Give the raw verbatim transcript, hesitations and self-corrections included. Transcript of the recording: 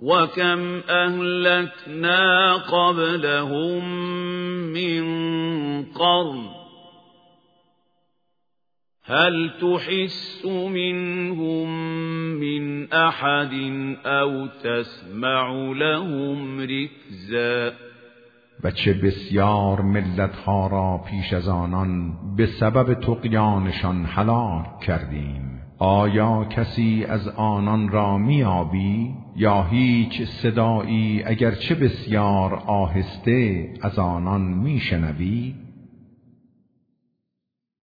وَكَمْ أَهْلَكْنَا قَبْلَهُمْ مِنْ قَرْنٍ هَلْ تُحِسُّ مِنْهُمْ مِنْ أَحَدٍ أَوْ تَسْمَعُ لَهُمْ رِكْزًا. و چه بسیار ملتها را پیش از آنان به سبب طغیانشان هلاک کردیم. آیا کسی از آنان را میابی؟ یا هیچ صدایی اگرچه بسیار آهسته از آنان میشنوی؟